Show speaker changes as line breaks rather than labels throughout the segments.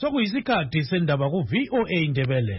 sokuyisikhathi sendaba ku-VOA Indebele.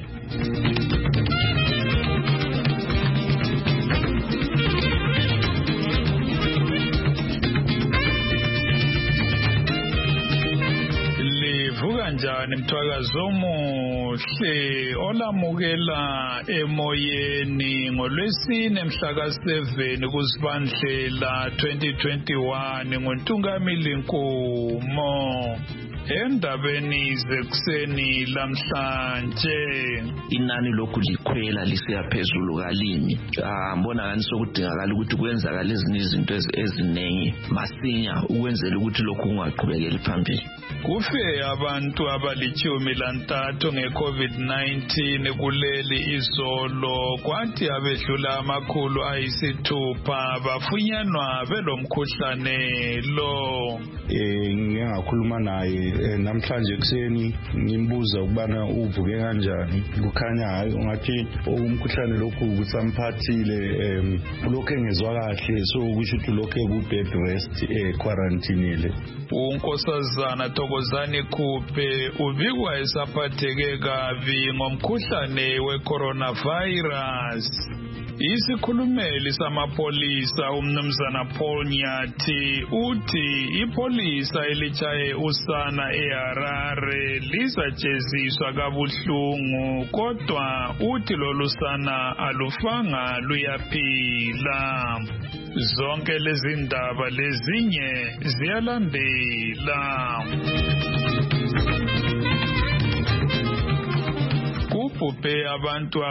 Livuka njani mthwakazo omuhle olamukela emoyeni ngolwesine mhla ka-7 kuZibandlela 2021 ngoNtungamili Nkumo. Endabeni zekuseni lamhlanje
inani lokhu likhwela lisiya phezulu kalimi. Ngibona ngani sokudingakala ukuthi kwenzakala ezinye izinto eziningi masinya ukwenzela ukuthi lokhu kungaqhubekeli phambili.
Kufe abantu abali-13 nge-COVID-19 kuleli izolo, kwathi abedlula 600 bafunyanwa belomkhuhlane lo.
Ngiyakhuluma naye namhlanje kuseni ngimbuza ukubana uvuke kanjani. Kukhanya hayi ungathi umkhuhlane lokhu kusamphathile, lokho engezwa kahle, so kusho ukuthi lokho ku-bed rest quarantine.
Unkosazana Thokozani Khuphe ubikwa esaphatheke kabi ngomkhuhlane we-coronavirus. Isikhulumeli samapolisa umnumzana Paul Nyathi uthi ipolisa elichaye usana eHarare lisajeziswa kabuhlungu, kodwa uthi lolu sana alufanga luyaphila. Zonke lezi ndaba lezinye ziyalandela. Kubhubhe abantu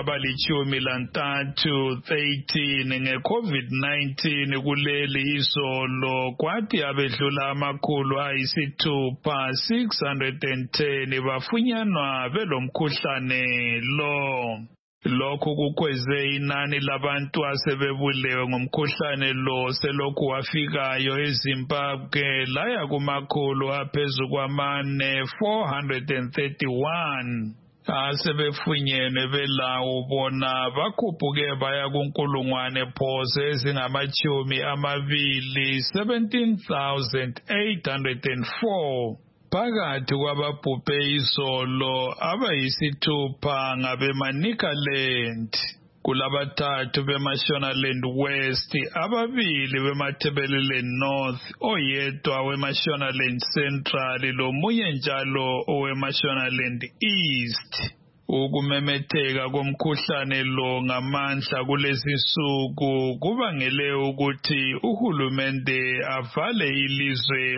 abali-13 nge-COVID-19 kuleli izolo, kwathi abedlula 610 bafunyanwa belomkhuhlane lo. Lokhu kukweze inani labantu asebebulewe ngomkhuhlane lo selokhu wafikayo eZimbabwe laya kumakhulu aphezu kwamane 431. Asebefunyenwe belawo bona bakhuphuke baya kunkulungwane phose ezingama-20 17,804. Phakathi kwababhubhe izolo abayisithupha ngabeManicaland, kulabathathu beMashonaland West, ababili beMatabeleland North, oyedwa weMashonaland Central lomunye njalo oweMashonaland East. Ukumemetheka komkhuhlane lo ngamandla kulezi nsuku kubangele ukuthi uhulumende avale ilizwe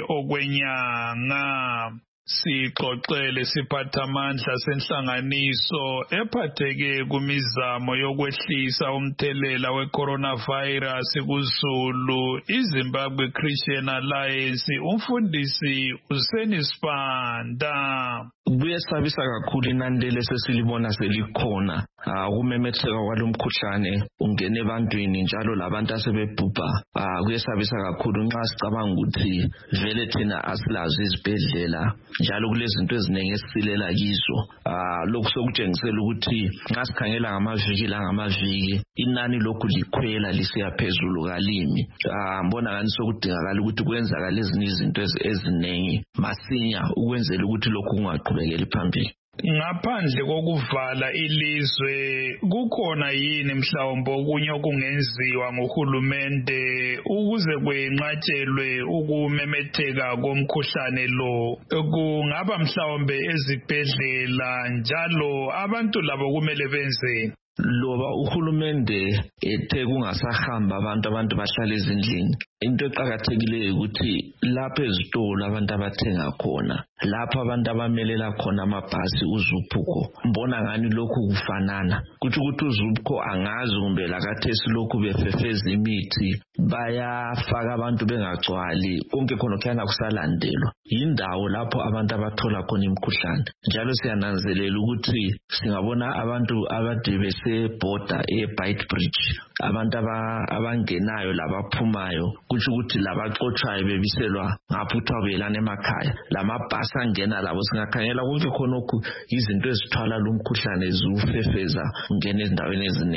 okwenyanga. Sixoxele siphathamandla senhlanganiso ephatheke kumizamo yokwehlisa umthelela we-coronavirus kuZulu, iZimbabwe Christian Alliance, umfundisi uSeni Sibanda.
Kuyesabisa kakhulu inani lesesilibona selikhona. Ukumemetheka kwalomkhuhlane ungene ebantwini njalo labantu asebebhubha. Kuyesabisa kakhulu nxa sicabanga ukuthi vele thina asilazo izibhedlela njalo kulezinto eziningi esilela kizo. Lokhu sokutshengisela ukuthi nxa sikhangela ngamaviki inani lokhu likhwela lisiya phezulu kalimi. Ngibona ngani sokudingakala ukuthi kwenzakala ezinye izinto eziningi masinya ukwenzela ukuthi lokhu kungaqhubekeli phambili.
Ngaphandle kokuvala ilizwe, kukhona yini mhlawumbe okunye okungenziwa nguhulumende ukuze kwenqatshelwe ukumemetheka komkhuhlane lo? Kungaba mhlawumbe ezibhedlela njalo abantu labo kumele benzeni?
Loba uhulumende ethe kungasahamba abantu bahlala ezindlini, into eqakathekileyo ukuthi lapho ezitolo abantu abathenga khona, lapho abantu abamelela khona amabhasi uZuphuko, mbona ngani lokhu kufanana. Kuthi ukuthi uZuphuko angazi kumbe lakathesi lokhu befefeza imithi bayafaka abantu bengagcwali, konke khona kuyana kusalandelwa. Yindawo lapho abantu abathola khona imikhuhlane. Njalo siyananzelela ukuthi singabona abantu abade besebhoda eBeitbridge, abantu abangenayo labaphumayo, kuthi ukuthi labaxotshwayo bebiselwa ngaphuthwa belana emakhaya, lamabhasi angena labo singakhangela konke khonokhu izinto ezithwala lo mkhuhlane ziwufefeza ungena ezindaweni eziningi.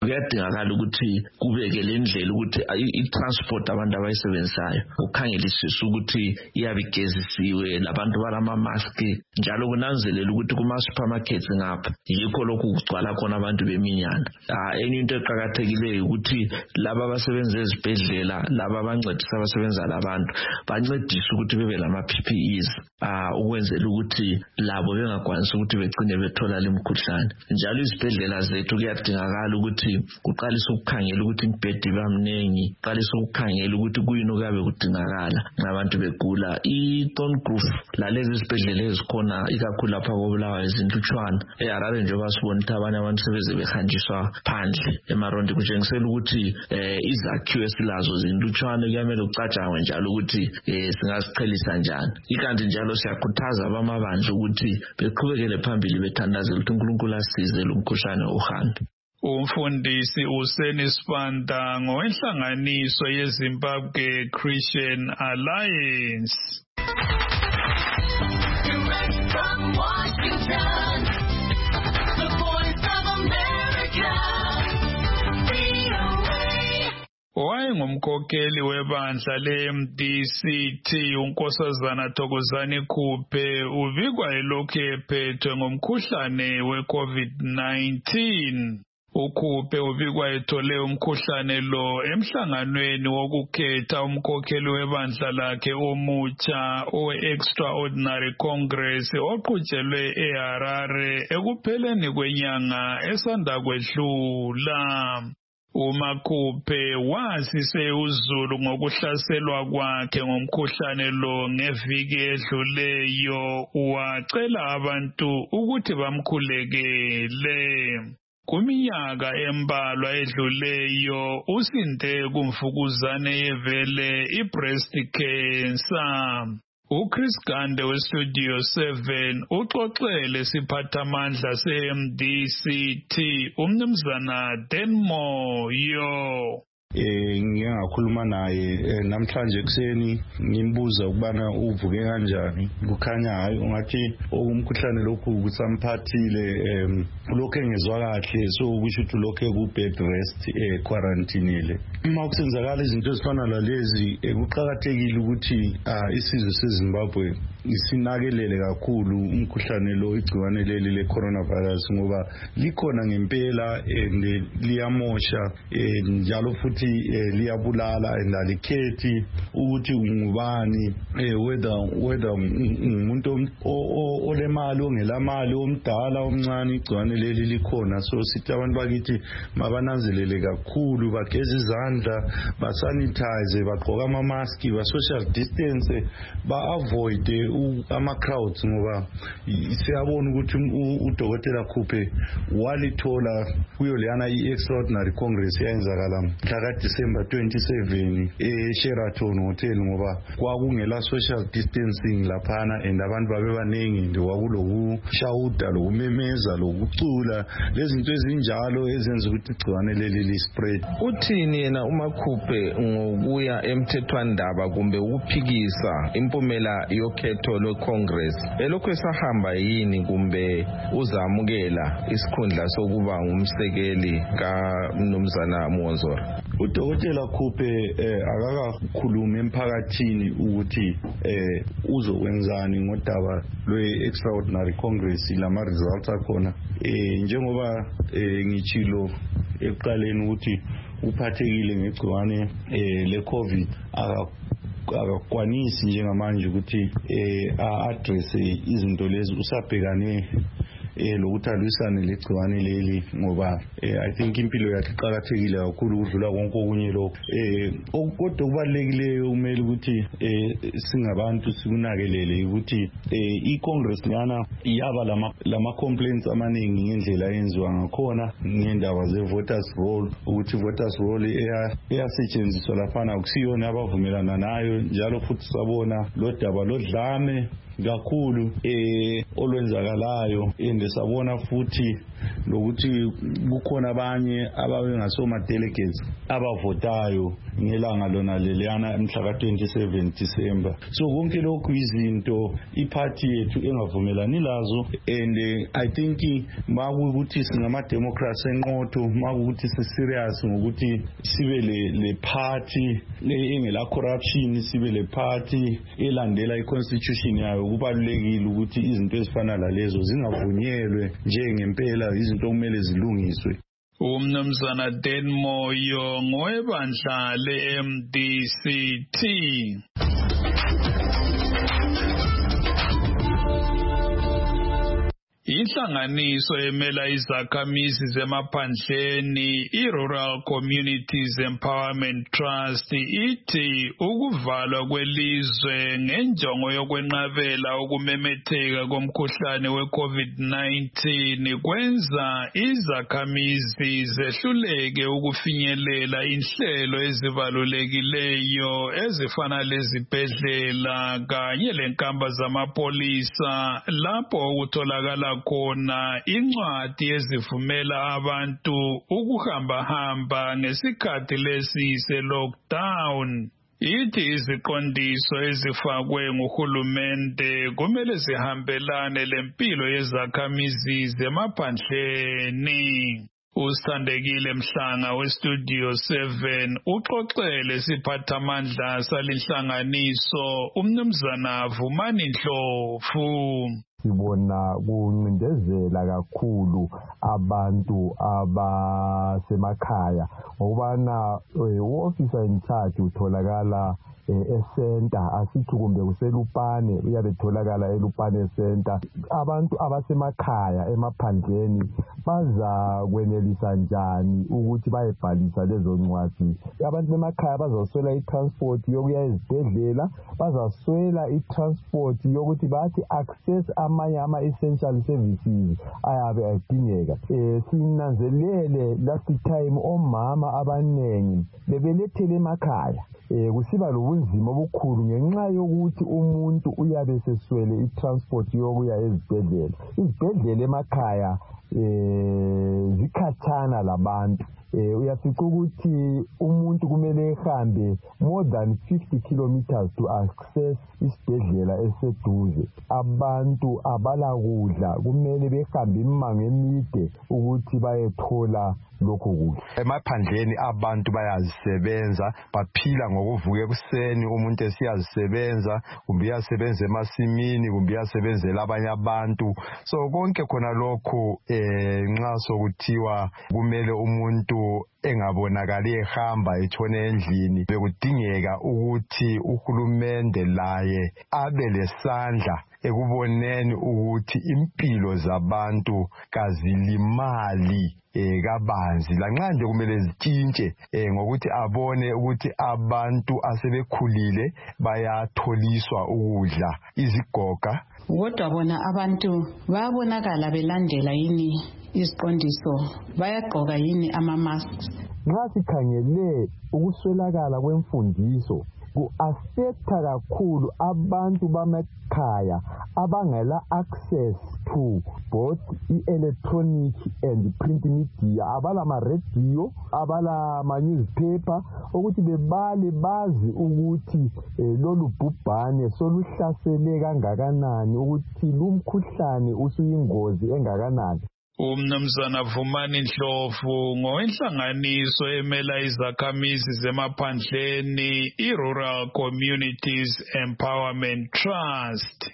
kuyadingakala ukuthi kubeke le ndlela ukuthi i-transport abantu abayisebenzisayo ukhangelisisa ukuthi iyabigezisiwe labantu balama-maski njalo kunanzelela ukuthi kuma-supermarkets ngapha yikho lokhu kugcwala khona abantu beminyana. Enye into eqakathekileyo ukuthi laba abasebenza ezibhedlela laba abancedisa abasebenza labantu bancedise ukuthi bebe lama-PPEs ukwenzela ukuthi labo bengakwanisi ukuthi begcine bethola lemkhuhlane. Njalo izibhedlela zethu kuyadingakala ukuthi kuqalise ukukhangela ukuthi imibhedi bamnengi, kuqalise ukukhangela ukuthi kuyini okuyabe kudingakala ngabantu begula. I-Thorncliffe lalezi izibhedlela ezikhona ikakhulu lapha koBulawayo zinhlutshwana. eHarare njengoba sibona ukuthi abanye abantu sebeze behanjiswa phandle emarondi kutshengisela ukuthi izakhiwo esilazo zinhlutshwana. Kuyamele kucatshangwe njalo ukuthi singaziqhelisa njani. Ikanti njalo siyakhuthaza abamabandla ukuthi beqhubekele phambili bethandazela ukuthi uNkulunkulu asize lo mkhuhlane uhambe.
Umfundisi uSeni Sibanda ngowenhlanganiso yeZimbabwe Christian Alliance.
Direct from Washington, the Voice of America, VOA.
Wayengumkhokheli webandla le-MDCT uNkosazana Thokozani Khuphe ubikwa elokhu ephethwe ngomkhuhlane we-COVID-19. uKhuphe ubikwa ethole umkhuhlane lo emhlanganweni wokukhetha umkhokheli webandla lakhe omutsha o-Extraordinary Congress oqhutshelwe eHarare ekupheleni kwenyanga esanda kwedlula. uMakhuphe wazise uZulu ngokuhlaselwa kwakhe ngomkhuhlane lo ngeviki edluleyo wacela abantu ukuthi bamkhulekele. Kuminyaka embalwa edluleyo usinde kumvukuzane yevele i-breast cancer. uChris Gande weStudio 7 uxoxele siphathamandla se-MDCT umnumzana Denmoyo.
Ngiyakhuluma naye namhlanje kuseni ngimbuza ukubana uvuke kanjani. Kukhanya hayi ungathi umkhuhlane lokhu kusamphathile lokho engezwa kahle so kusho ukuthi lokho ku-bed rest quarantine. Uma kusenzakala izinto ezifana lalezi kuqhakathekile ukuthi isizwe seZimbabwe isinakelele kakhulu umkhuhlane lo igciwane leli le-coronavirus ngoba likhona ngempela liyamosha njalo futhi liyabulala alikhethi ukuthi ungubani whether umuntu olemali ongelamali omdala omncane igciwane leli likhona. So sithi abantu bakithi mabananzelele kakhulu bageze izandla basanitize bagqoka ama-mask ba-social distance ba-avoid ama-crowds ngoba siyabona ukuthi uDokotela Khuphe walithola kuyo leyana i-Extraordinary Congress yayenzakala mhla December 27 eSheraton Hotel ngoba kwakungela social distancing laphana and abantu babebaningi nje kwakulokushawuda lokumemeza lokucula lezinto ezinjalo ezenza ukuthi igciwane leli li-spread.
Uthini yena uMakhuphe ngokuya emthethwandaba kumbe ukuphikisa impumela yokhetho lwe-Congress elokhu esahamba yini kumbe uzamukela isikhundla sokuba ngumsekeli kaMnumzana Muhonzora?
uDokotela Khuphe akakakhuluma emphakathini ukuthi uzokwenzani ngodaba lwe-Extraordinary Congress lama results akhona njengoba ngitshilo ekuqaleni ukuthi uphathekile ngegciwane le-COVID akakwanisi njengamanje ukuthi a-address izinto lezi usabhekane lokuthi alwisane legciwane leli ngoba I think impilo yakhe iqhakathekile kakhulu ukudlula konke okunye lokho kodwa kubalekile umele ukuthi singabantu sikunakelele ukuthi iCongress lana yaba lama complaints amaningi ngendlela yenziwa ngakhona ngendaba ze-voters roll ukuthi voters roll eyasetshenziswa laphana akusiyona abavumelana nayo njalo futhi sabona lo daba lodlame kakhulu olwenzakalayo and sabona futhi lokuthi kukhona abanye ababengasoma delegates abavotayo ngelanga lona leliyana mhla ka-27 December. So konke lokhu izinto iphathi yethu engavumelani lazo, and I think makukuthi singamademocrats enqotho, makukuthi siserious ngokuthi sibe le party engela corruption, sibe le party elandela i-constitution yayo, kubalulekile ukuthi izinto ezifana lalezo zingavunyelwe njengempela izinto kumele zilungiswe.
Umnumzana Dan Moyo ngowebandla le-MDCT. Inhlanganiso emela izakhamizi zemaphandleni i-Rural Communities Empowerment Trust ithi ukuvalwa kwelizwe ngenjongo yokwenqabela ukumemetheka komkhuhlane we-COVID-19 kwenza izakhamizi zehluleke ukufinyelela inhlelo ezibalulekileyo ezifana lezibhedlela kanye lenkamba zamapolisa lapho ukutholakala khona incwadi ezivumela abantu ukuhamba ngesikhathi lesi se-lockdown. Ithi iziqondiso ezifakwe nguhulumende kumele zihambelane lempilo yezakhamizi zemaphandleni. Usithandekile Mhlanga weStudio 7 uxoxele siphathamandla salinhlanganiso umnumzana Vumani Ndlovu.
Sibona kuncindezela kakhulu abantu abasemakhaya ngokubana u-officer in charge utholakala e-center, asithi kumbe kuselupane uyabe tholakala elupane center. Abantu abasemakhaya emaphandleni baza kwenelisa njani ukuthi bayebhalisa lezo ncwadi? Abantu bemakhaya bazaswela i-transport yokuya ezibhedlela, bazaswela i-transport yokuthi bathi access amanye ama-essential services ayabe adingeka. Sinanzelele last time omama abanengi bebelethele emakhaya. Kusiba lobunzima obukhulu ngenxa yokuthi umuntu uyabe seswele i-transport yokuya ezibhedlela. Izibhedlela emakhaya zikhatshana labantu. Uyafica ukuthi umuntu kumele ehambe more than 50 kilometers to access isibhedlela eseduze. Abantu abalakudla kumele behambe imango emide ukuthi bayethola lokho kudla. Emaphandleni abantu bayazisebenza, baphila ngokuvuka ekuseni, umuntu esiyazisebenza, kumbe uyasebenza emasimini, kumbe uyasebenzela abanye abantu. So konke khona lokho nxa sokuthiwa kumele umuntu engabonakali ehamba etshone endlini, bekudingeka ukuthi uhulumende laye abe lesandla ekuboneni ukuthi impilo zabantu kazilimali kabanzi. Lanxa nje kumele zitshintshe ngokuthi abone ukuthi abantu asebekhulile bayatholiswa ukudla, izigoga.
Kodwa bona abantu bayabonakala belandela yini iziqondiso, bayagqoka yini ama-masks?
Nxa sikhangele ukuswelakala kwemfundiso ku-affecta kakhulu abantu bamakhaya abangela access to both i-electronic and print media, abalama-radio, abalama-newspaper, ukuthi bebale bazi ukuthi lolu bhubhane soluhlasele kangakanani, ukuthi lumkhuhlane usuyingozi engakanani.
Umnumzana Vumani Ndlovu ngowenhlanganiso emela izakhamizi zemaphandleni i-Rural Communities Empowerment Trust.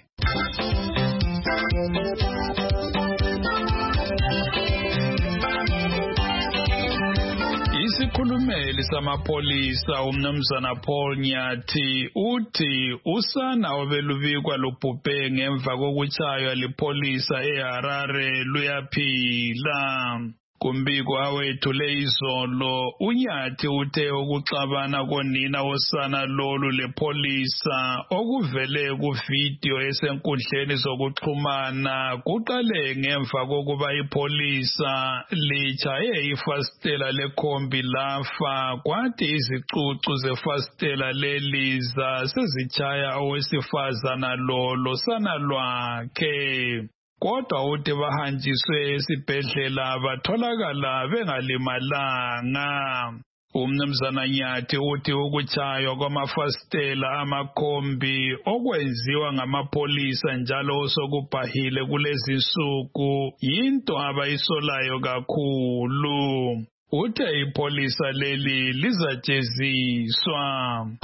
Isikhulumeli samapolisa umnumzana Paul Nyathi uthi usana obelubikwa lubhubhe ngemva kokutshaywa lipolisa eHarare luyaphila. Kumbiko awethule izolo uNyathi uthe ukuxabana konina wosana lolu lepolisa okuvele kuvideo esenkundleni zokuxhumana kuqale ngemva kokuba ipolisa lichaye ifastela lekhombi lafa kwathi izicucu zefastela leliza sezichaya owesifazana losana lwakhe. Kodwa uthi bahanjiswe esibhedlela batholakala bengalimalanga. Umnumzana Nyathi uthi ukuchaywa kwamafastela amakhombi okwenziwa ngamapolisa njalo sokubhahile kulezi nsuku yinto abayisolayo kakhulu. Uthe ipolisa leli lizajeziswa.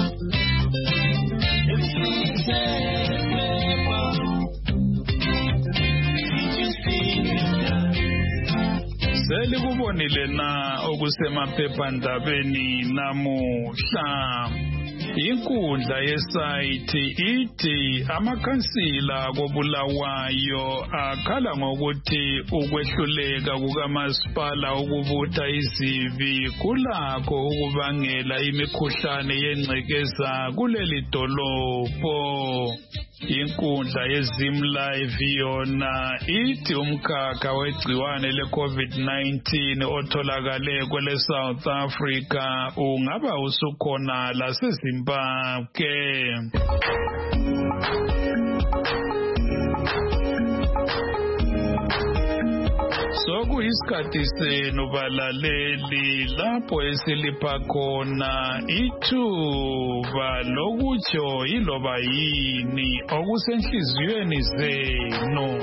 Selikubonile na okusemaphephandabeni namuhla. Inkundla yesayithi ithi amakhansila koBulawayo akhala ngokuthi ukwehluleka kukamasipala ukubutha izibi kulakho ukubangela imikhuhlane yengcekeza kuleli dolobho. Inkundla yeZimLive yona ithi umkhakha wegciwane leCovid-19 otholakale kwele South Africa ungaba usukhona laseZimbabwe. Sokuyisikhathi senu balaleli lapho esilipha khona ithuba lokutsho iloba yini okusenhliziyweni zenu.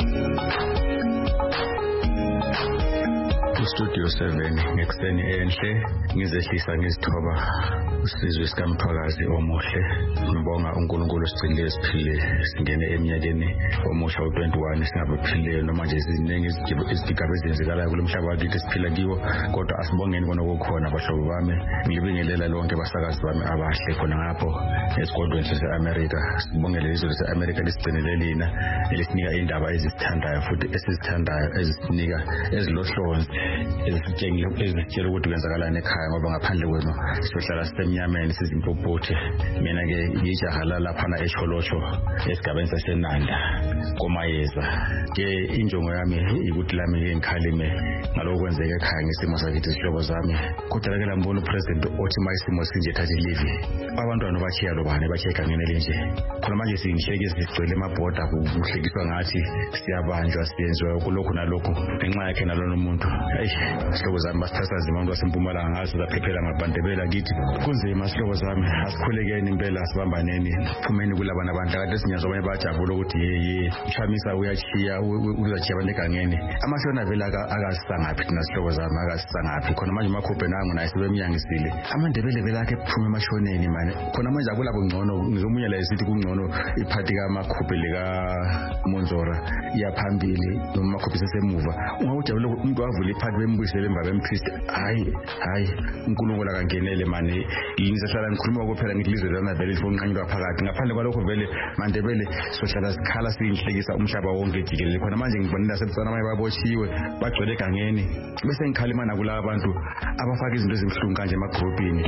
Studio 7 ngekuseni enhle ngizehlisa ngizithoba usizwe sikamphakazi omuhle. Ngibonga uNkulunkulu sigcine siphile singene eminyakeni omusha u21 singabephile noma nje ziningi izigaba ezenzekalayo kulomhlaba wakithi siphila kiwo, kodwa asibongeni bona okukhona abahlobo bami. Ngibingelela lonke abasakazi bami abahle khona ngapho esigodlweni sase-America. Sibongele izwe lase-America lisigcinele lina elisinika indaba ezisithandayo futhi esizithandayo ezisinika ezilohlonzi ezitshela ukuthi kwenzakalani ekhaya, ngoba ngaphandle kwenu sihlala sisemnyameni sizimpopothe. Mina-ke ngijaha laphana eCholocho esigabeni saseNanda komayeza. Ke injongo yami ikuthi lami-ke ngikhalime ngalokho kwenzeka ekhaya ngesimo sakithi izihlobo zami. Kodwa ke lambona upresident othi mayisimo sinje thathe live abantwana bachiya lobane bachiya egangeni elinje. Khona manje singihleke sigcwele emabhoda kuhlekiswa ngathi siyabanjwa siyenziwa kulokhu nalokhu ngenxa yakhe nalona umuntu. Sihlobo zami basithatha zima abantu basempumalanga ngaso zaphephela ngabandebela kithi kunzima. Sihlobo zami asikhulekeni impela sibambaneni phumeni kulabana abantu kade sinyazwa abanye bajabula ukuthi ye Chamisa uyachiya uzachiya abantu egangeni. Amashona vela akasisangaphi thina sihlobo zami akasisangaphi. Khona manje makhophe nangu naye sebemnyangisile amandebele vela akhe phuma emashoneni manje. Khona manje akulabo ngcono ngizomunye la isithi kungcono iphathi kaMakhophe lika Monzora iyaphambili noma Makhophe sesemuva. Ungawujabula umuntu wavula iphathi bembuyisele emva bempriest. Hayi uNkulunkulu akangenele manje. Ngizohlala ngikhuluma kuphela ngilizwe lana vele lifonqanyelwa phakathi. Ngaphandle kwalokho vele mandebele sohlala sikhala sinhlekisa umhlaba wonke jikelele. Khona manje ngibonela sebusana maye babotshiwe bagcwele egangeni bese ngikhalima nakulabo abantu abafaka izinto ezimhlungu kanje emagrupini.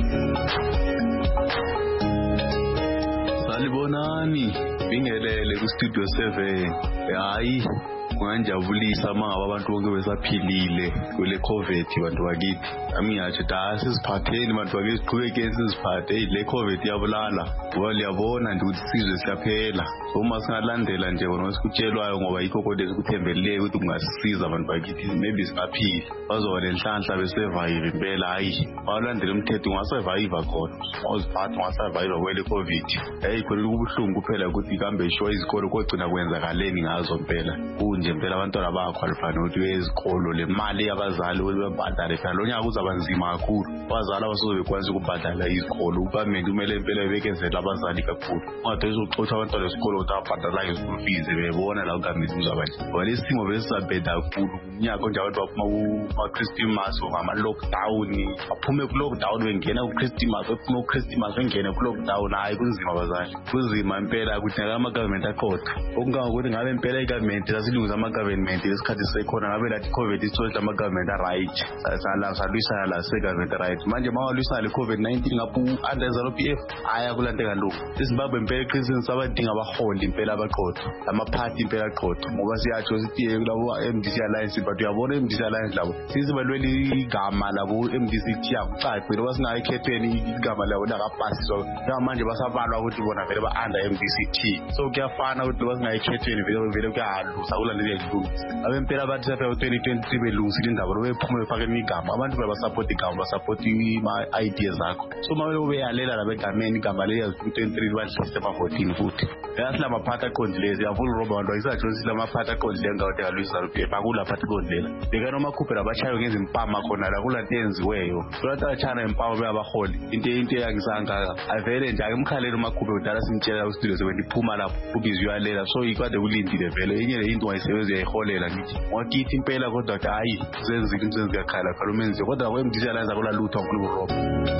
Salibonani bingelele ku Studio 7. Hayi kungajabulisa mangaba abantu bonke besaphilile kule COVID bantu bakithi. Amingathi dasiziphatheni bantu bakithi siqhubekeni siziphathe le COVID yabulala. Ngoba liyabona nje ukuthi sizwe siyaphela. Uma singalandela nje bona sikutshelwayo ngoba yikho kodwa esikuthembeleleyo ukuthi kungasisiza abantu bakithi maybe singaphila. Bazoba lenhlanhla besurvive impela. Hayi balandela umthetho ungasurvive khona. Awuziphatha ungasurvive kwele COVID. Hey khona kubuhlungu kuphela ukuthi kambe sho izikolo kogcina kwenzakaleni ngazo impela. Kunje impela abantwana bayaqualify ukuthi ezikolo le mali yabazali babhadale phela lo nyaka uzaba nzima kakhulu. Abazali abasobe bekwazi ukubhadala izikolo. Ubamende kumele impela bekezela abazali kakhulu. Ungathi uzoxoxa abantwana esikolo utabhadala izikolo fees bebona la ugamisa uzaba nje. Ngoba lesimo besisabheda kakhulu. Unyaka nje abantu baphuma ku-Christmas ngama lockdown baphume ku-lockdown bengena ku-Christmas bephuma ku-Christmas bengene ku-lockdown. Hayi kunzima abazali kunzima impela ukuthi ngeke ama-government aqoqa okungangokuthi ngabe impela i-government lasilungisa lama-government lesikhathi sekhona ngabe lathi i-COVID isithola lama-government a-right salwisana la se-government right manje ma walwisana le-COVID-19 ngapho u-under ZANU-PF aya kulanteka lo iZimbabwe impela eqinisini sabadinga abaholi impela abaqotho lamaphathi impela aqotho ngoba siyatsho sithi kulabo MDC Alliance but uyabona MDC Alliance labo sizibalwela igama labo MDC thiya kucace ngoba singayikhetheni igama labo lakapasiswa manje basabalwa ukuthi bona vele ba-under MDCT so kuyafana ukuthi loba singayikhetheni vele kuyahalusa kulandela izilungisa abempela bathi safika ku-2023 belungisile indaba loba bephuma befakeni igama abantu bayabasapota igama basapota ima-ideas akho so ma beyalela labegameni igama leyazi-2023 badlise ama-14 futhi yasila maphathi aqondileyo siyavula uroba abantu ayisatho sila maphathi aqondileyo ngawade kalwisizalupf akula phathi aqondilela bekani omakhuphela abatshayo ngezimpama khona la kulanto eyenziweyo kulanto atshana impama beyabaholi into eyangisangaka avele nje akemkhaleli umakhuphe kudala simtshela ustudio sebentu iphuma lapho ubhizi uyalela so ikade kulindile vele enye le into wayisebenza uyayiholela ngithi wakithi impela kodwa ukuthi hayi senzile umsebenzi yakhala khala umenziwe kodwa kwemDC Alliance akula lutho ngifuna uroba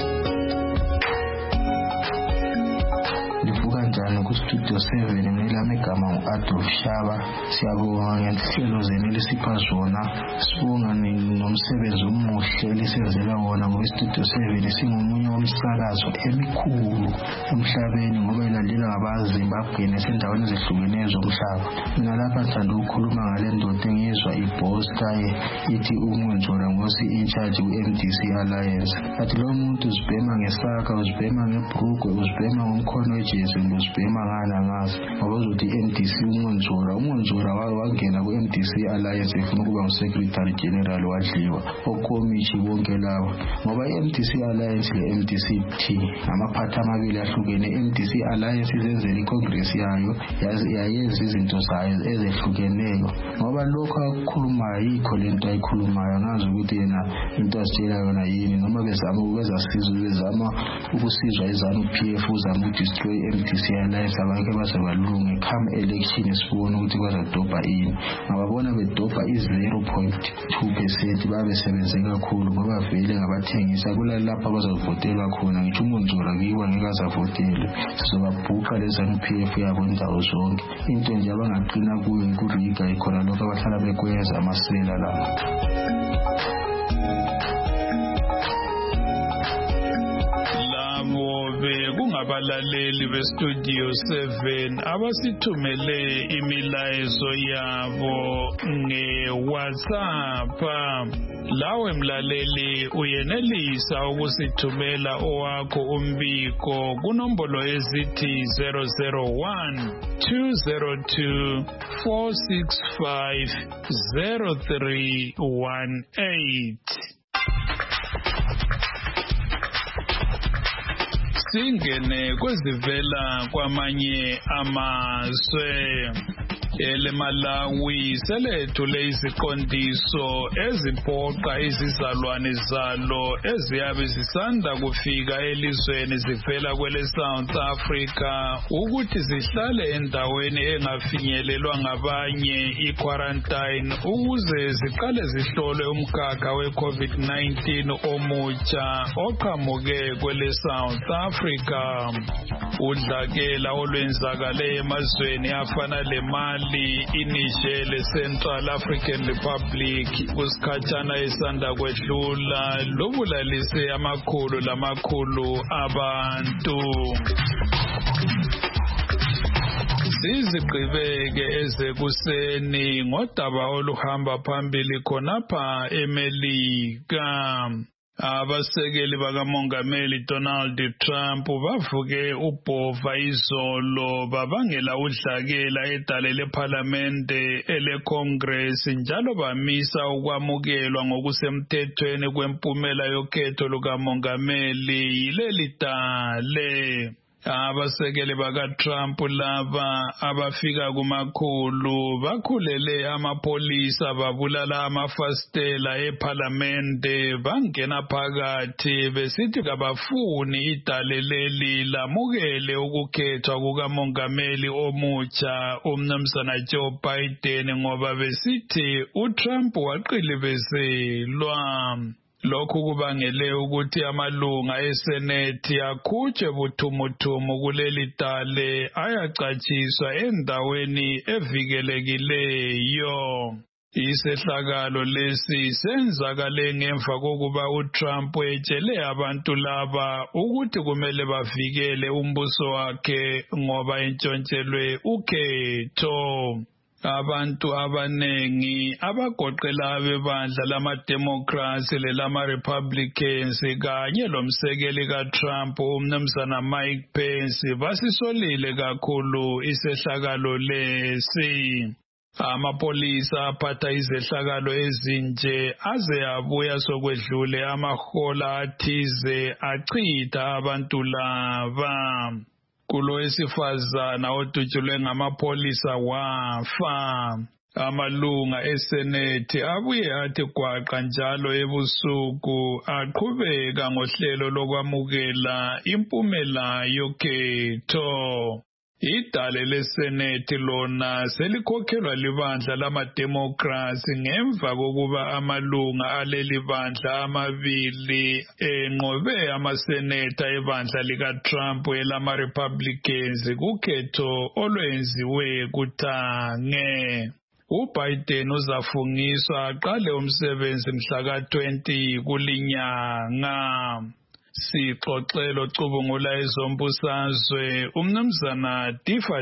kanjani ku-Studio 7 ngilami igama ngu-Adolf Shaba siyabonga ngenhlelo zenu elisipha zona sibonga nomsebenzi omuhle lisenzela wona ngoba i-Studio 7 singomunye womsakazo emikhulu emhlabeni ngoba ilandela ngabaZimbabwe nesendaweni ezehlukeneyo zomhlaba mina lapha ngithanda ukukhuluma ngale ndoda engizwa iposta ithi uMunzola ngosi in-charge ku-MDC Alliance athi lo muntu uzibhema ngesaka uzibhema ngebhrugwe uzibhema ngomkhono wejezi uzibhema ngana ngazi ngoba uzothi MDC uMunzola wangena ku-MDC Alliance efuna ukuba ngu-Secretary General wadliwa okomishi bonke labo ngoba i-MDC Alliance le-MDCT amaphathi amabili ahlukene MDC Alliance izenzela iCongress yayo yayenza izinto zayo ezehlukeneyo ngoba lokho akukhulumayo yikho lento ayikhulumayo angazi ukuthi yena into asitshela yona yini noma bezama ukusizwa iZANU-PF uzama ukudestroy MDC Alliance abake basebalunge come election sibona ukuthi bazadobha ini ngababona bedobha i-0.2% babesebenze kakhulu ngoba vele ngabathengisa kulalapha bazavotelwa khona ngisho uMunzola kiwa ngekazavotele sizobabhuqa leZANU-PF yabo indawo zonke into nje abangaqina kuyo ikuriga ikhona lokho abahlala bekwenza amasela lapho
abalaleli beStudio 7 abasithumele imilayezo yabo ngeWhatsApp lawe mlaleli uyenelisa ukusithumela owakho umbiko kunombolo ezithi 001 202 465 0318 singene kwezivela kwamanye amazwe eleMalawi selethule iziqondiso eziphoqa izizalwane zalo eziyabe zisanda kufika elizweni zivela kwele South Africa ukuthi zihlale endaweni engafinyelelwa ngabanye iquarantine ukuze ziqale zihlole umkhakha we-COVID-19 omutsha oqhamuke kwele South Africa. Udlakela olwenzakale emazweni afana leMali iNiger leCentral African Republic kusikhathana esanda kwedlula lobulalise amakhulu lamakhulu abantu. Sizigqibeke ezekuseni ngodaba oluhamba phambili khonapha eMelika. Abasekeli bakamongameli Donald Trump bavuke ubhova izolo babangela udlakela edale leParlamente eleCongress njalo bamisa ukwamukelwa ngokusemthethweni kwempumela yokhetho lukamongameli yileli dale. Abasekeli bakaTrump laba abafika kumakhulu bakhulele amapolisa babulala amafastela eParlamente bangena phakathi besithi kabafuni idale leli lamukele ukukhethwa kukamongameli omutsha umnumzana Joe Biden ngoba besithi uTrump waqilibezelwa. Lokhu kubangele ukuthi amalunga eSenethi akhutshwe buthumuthumumu kuleli dale ayacatshiswa endaweni evikelekileyo. Isehlakalo lesi senzakale ngemva kokuba uTrump etshele abantu laba ukuthi kumele bavikele umbuso wakhe ngoba entshontshelwe ukhetho. Abantu abanengi abagoqela abebandla lama-Democrats lelama-Republicans kanye lomsekeli kaTrump umnumzana Mike Pence basisolile kakhulu isehlakalo lesi. Amapolisa aphatha izehlakalo ezinje aze abuya sokwedlule amahola athize achitha abantu laba. Kulowesifazana odutshulwe ngamapolisa wafa. Amalunga eSenethi abuye athi gwaqa njalo ebusuku aqhubeka ngohlelo lokwamukela impumela yokhetho. Idale leSenethi lona selikhokhelwa libandla lama-Democrats ngemva kokuba amalunga aleli bandla amabili enqobe amaseneta ebandla likaTrump elama-Republicans kukhetho olwenziwe kuthange. UBiden uzafungiswa aqale umsebenzi mhla ka-20 kulinyanga. Sixoxelo cubungula ezombusazwe umnumzana Tifa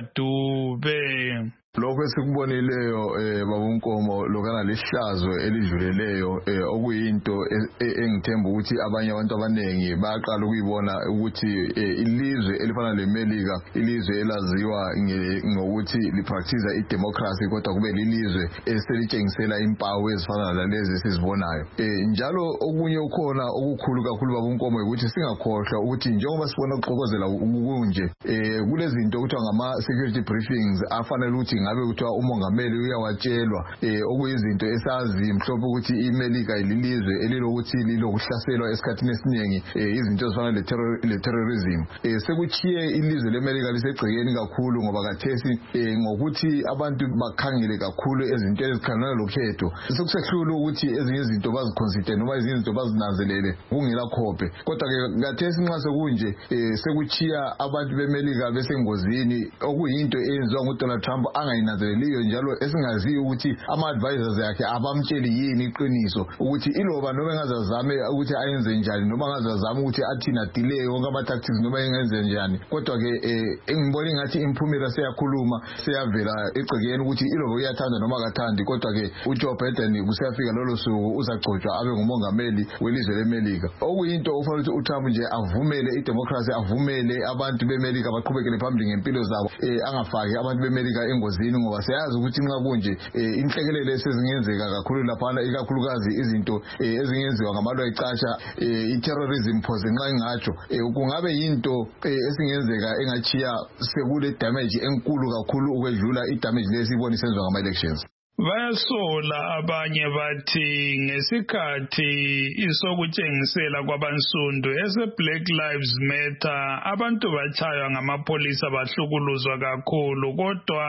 Dube.
Lokho esikubonileyo babunkomo lokana lihlazo elidluleleyo okuyinto engithemba ukuthi abanye abantu abanengi bayaqala ukuyibona ukuthi ilizwe elifana leMelika ilizwe elaziwa ngokuthi lipractice idemocracy kodwa kube lilizwe eselitshengisela impawu ezifana nalezi esizibonayo. Njalo okunye ukhona okukhulu kakhulu babunkomo ukuthi singakhohlwa ukuthi njengoba sibona ukuxokozela kunje kulezinto kuthiwa ngama security briefings afanele ukuthi ngabe kuthiwa umongameli uyawatshelwa okuyizinto esazi mhlophe ukuthi iMelika ilizwe elilokuthi lilokuhlaselwa esikhathini esiningi izinto ezifana le-terrorism. Sekuchiye ilizwe leMelika lisegcekeni kakhulu ngoba kathesi ngokuthi abantu bakhangele kakhulu ezinto ezikhangelana lokhetho sekusehlula ukuthi ezinye izinto baziconsider noma ezinye izinto bazinanzelele kungela khophe. Kodwa ke kathesi nxa sekunje sekuchiya abantu beMelika besengozini okuyinto eyenziwa nguDonald Trump angayinanzeleliyo njalo esingaziyo ukuthi ama-advisors yakhe abamtsheli yini iqiniso ukuthi iloba noma engazazame ukuthi ayenze njani noma engazazame ukuthi athina delay yonke ama-tactics noma engenze njani. Kodwa ke engibona ngathi imphumela seyakhuluma seyavela egcekeni ukuthi iloba uyathanda noma akathandi. Kodwa ke uJoe Biden kuseyafika lolo suku uzagcotshwa abe ngumongameli welizwe leMelika. Okuyinto ufanele ukuthi uTrump nje avumele idemocracy avumele abantu beMelika baqhubekele phambili ngempilo zabo angafaki abantu beMelika engozini ngoba siyazi ukuthi nxa kunje inhlekelele esezingenzeka kakhulu laphana ikakhulukazi izinto ezingenziwa ngamalwa ecasha i-terrorism pose nxa ingatsho kungabe yinto esingenzeka engachiya sekule damage enkulu kakhulu ukwedlula idamage lesibona isenzwa ngama-elections.
Bayasola abanye bathi ngesikhathi isokutshengisela kwabansundu ese-Black Lives Matter abantu batshaywa ngamapolisa bahlukuluzwa kakhulu kodwa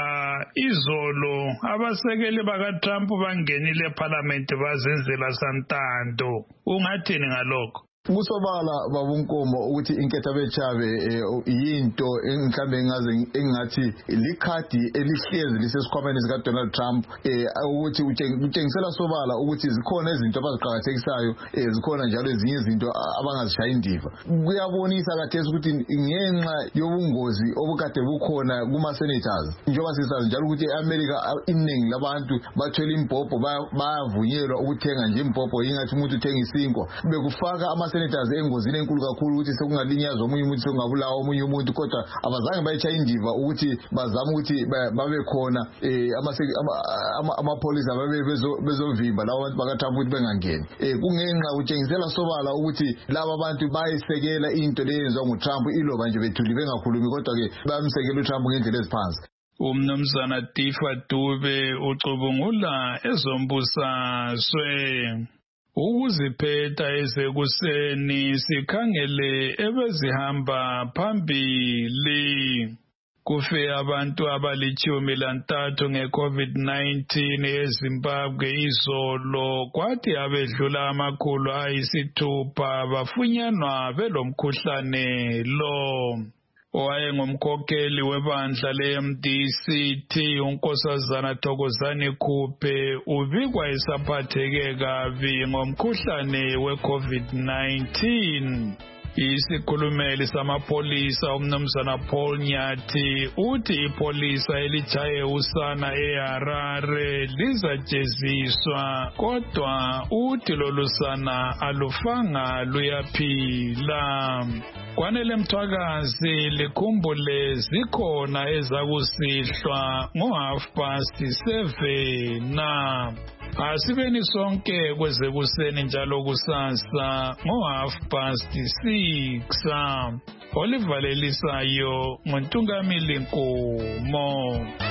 izolo abasekeli bakaTrump bangenile eParliament bazenzela santando. Ungathini ngalokho?
Kusobala babunkomo ukuthi inketho bechabe yinto mhlambe engathi likhadi elihlezi lisesikhwameni sika Donald Trump ukuthi utshengisela sobala ukuthi zikhona izinto abaziqhakathekisayo zikhona njalo ezinye izinto abangazishaya indiva. Kuyabonisa kathesi ukuthi ngenxa yobungozi obukade bukhona kuma senators njengoba sisazi njalo ukuthi eAmerica iningi labantu bathwele impopho bayavunyelwa ukuthenga nje impopho ingathi umuntu uthenga isinkwa bekufaka senators engozini enkulu kakhulu ukuthi sekungalinyazwa omunye umuntu sekungabulawa omunye umuntu kodwa abazange bayitsha indiva ukuthi bazama ukuthi babe khona amapolisa babe bezovimba labo bantu bakaTrump ukuthi bengangeni. Kungenxa utshengisela sobala ukuthi laba bantu bayisekela into leyenziwa nguTrump iloba nje bethuli bengakhulumi kodwa ke bayamsekela uTrump ngendlela eziphansi.
Umnumzana Tifa Dube ucubungula ezombusazwe. Ukuziphetha esekuseni sikhangele ebezihamba phambili. kufe abantu abali-13 nge-COVID-19 eZimbabwe izolo, kwathi abedlula 600 bafunyanwa belomkhuhlane lo. Owayengumkhokheli webandla le-MDCT uNkosazana Thokozani Khuphe ubikwa esaphatheke kabi ngomkhuhlane we-COVID-19. Isikhulumeli samapolisa umnumzana Paul Nyathi uthi ipolisa elichaye usana eHarare lizajeziswa, kodwa uthi lolu sana alufanga luyaphila. Kwanele Mthwakazi likhumbule zikhona ezakusihlwa ngo7:30. Asibeni sonke kwezekuseni njalo kusasa ngo6:30. Olivalelisayo nguNtungamili Nkomo.